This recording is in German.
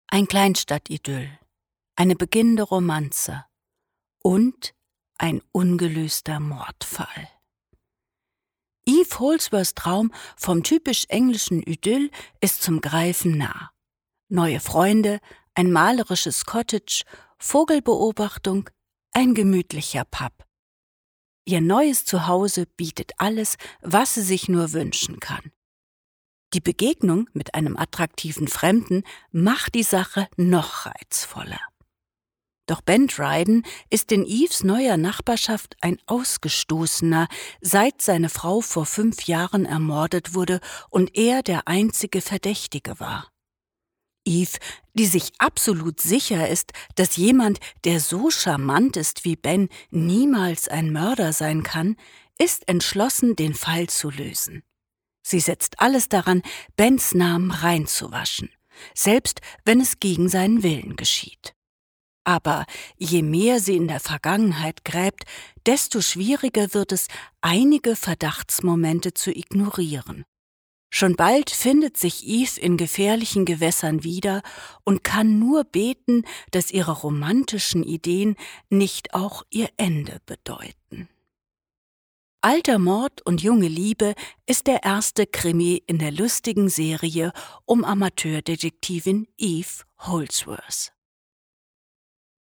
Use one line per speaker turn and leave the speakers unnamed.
Ein Kleinstadtidyll, eine beginnende Romanze und ein ungelöster Mordfall. Eve Holdsworths Traum vom typisch englischen Idyll ist zum Greifen nah. Neue Freunde, ein malerisches Cottage, Vogelbeobachtung, ein gemütlicher Pub. Ihr neues Zuhause bietet alles, was sie sich nur wünschen kann. Die Begegnung mit einem attraktiven Fremden macht die Sache noch reizvoller. Doch Ben Dryden ist in Eves neuer Nachbarschaft ein Ausgestoßener, seit seine Frau vor 5 Jahren ermordet wurde und er der einzige Verdächtige war. Eve, die sich absolut sicher ist, dass jemand, der so charmant ist wie Ben, niemals ein Mörder sein kann, ist entschlossen, den Fall zu lösen. Sie setzt alles daran, Bens Namen reinzuwaschen, selbst wenn es gegen seinen Willen geschieht. Aber je mehr sie in der Vergangenheit gräbt, desto schwieriger wird es, einige Verdachtsmomente zu ignorieren. Schon bald findet sich Eve in gefährlichen Gewässern wieder und kann nur beten, dass ihre romantischen Ideen nicht auch ihr Ende bedeuten. Alter Mord und junge Liebe ist der erste Krimi in der lustigen Serie um Amateurdetektivin Eve Holdsworth.